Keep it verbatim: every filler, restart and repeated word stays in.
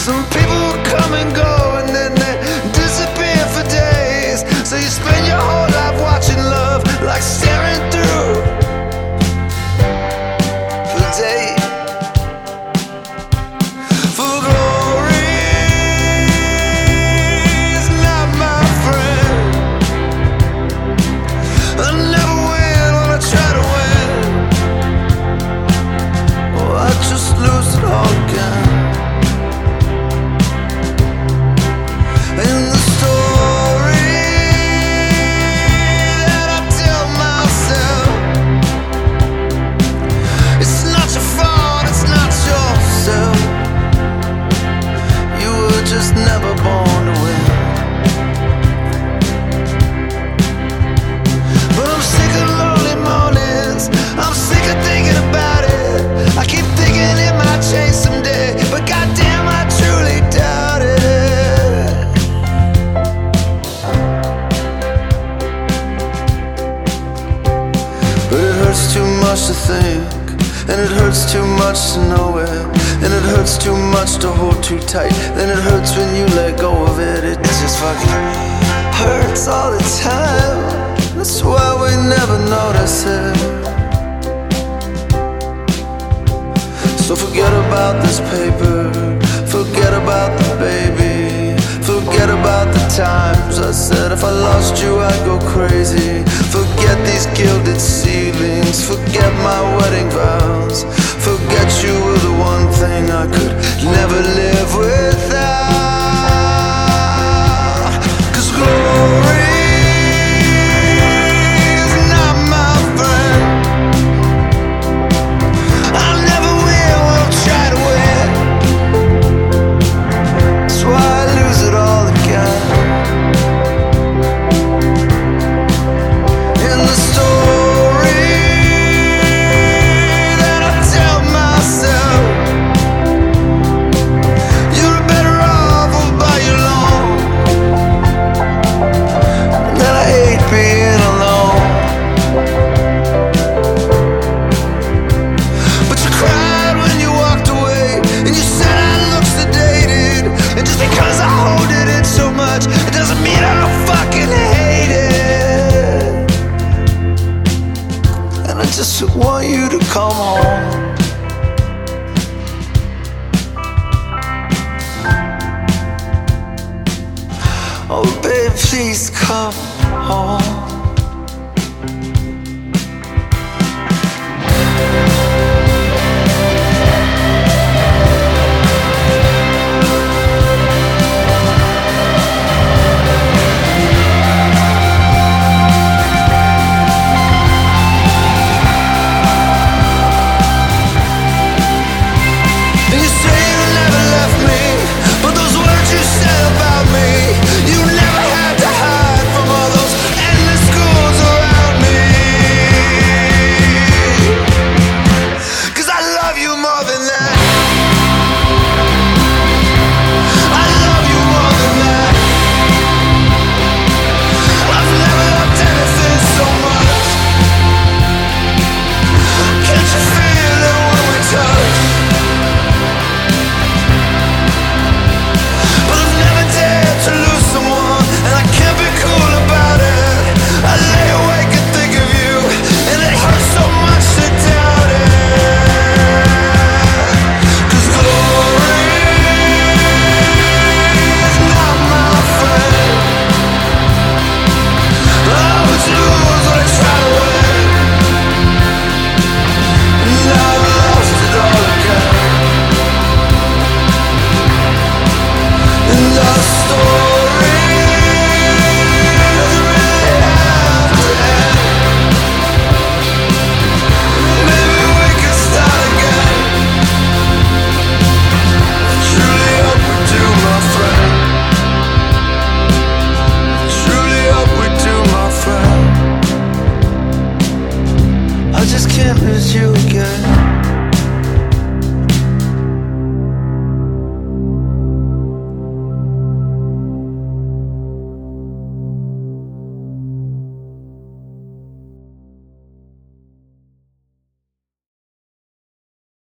Some people come and go and then they disappear for days. So you spend your whole life watching love like staring through for days. For glory is not my friend. I never win when I try to win. Oh, I just lose it all again. And the story that I tell myself, it's not your fault, it's not yourself. You were just never born to win. But I'm sick of lonely mornings, I'm sick of thinking about it. I keep thinking it might change someday, but goddamn, I truly doubt it. But it hurts too much to think, and it hurts too much to know it, and it hurts too much to hold too tight. Then it hurts when you let go of it. It just fucking hurts all the time. That's why we never notice it. So forget about this paper, forget about the baby, forget about the times I said if I lost you I'd go crazy. Forget these gilded ceilings, forget my wedding vows, forget you were the one thing I could never live without. 'Cause glory is not my friend. I'll never win when I try to win. That's why I lose it all again. In the story that I tell myself, you're better off all by your alone. And then I hate being alone. But you cried when you walked away, and you said I look sedated. And just because I hold it in so much, it doesn't mean I don't fucking hate it. And I just want you to come home. Oh babe, please come home.